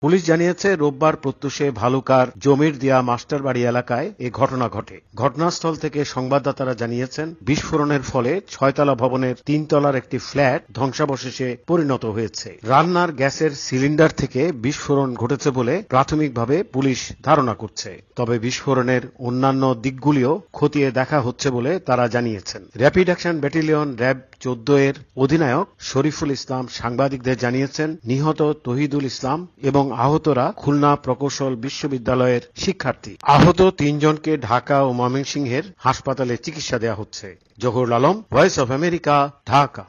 Police জানিয়েছে রোববার প্রত্যুষে ভালুকার জমির দিয়া মাস্টারবাড়ি এলাকায় এ ঘটনা ঘটে। ঘটনাস্থল থেকে সংবাদদাতারা জানিয়েছেন, বিস্ফোরণের ফলে 6তলা ভবনের 3তলার একটি ফ্ল্যাট ধ্বংসাবশেষে পরিণত হয়েছে। রান্নার গ্যাসের সিলিন্ডার থেকে বিস্ফোরণ ঘটেছে বলে প্রাথমিকভাবে পুলিশ ধারণা করছে। তবে বিস্ফোরণের অন্যান্য দিকগুলিও খতিয়ে দেখা হচ্ছে বলে তারা জানিয়েছেন। র্যাপিড অ্যাকশন ব্যাটালিয়ন র্যাব 14 এর অধিনায়ক শরীফুল ইসলাম সাংবাদিকদের জানিয়েছেন, নিহত তহিদুল ইসলাম এবং আহতরা খুলনা প্রকৌশল বিশ্ববিদ্যালয়ের শিক্ষার্থী। আহত 3 জনকে ঢাকা ও ময়মনসিংহের হাসপাতালে চিকিৎসা দেওয়া হচ্ছে। Zahurul Alam, voice of America, Dhaka.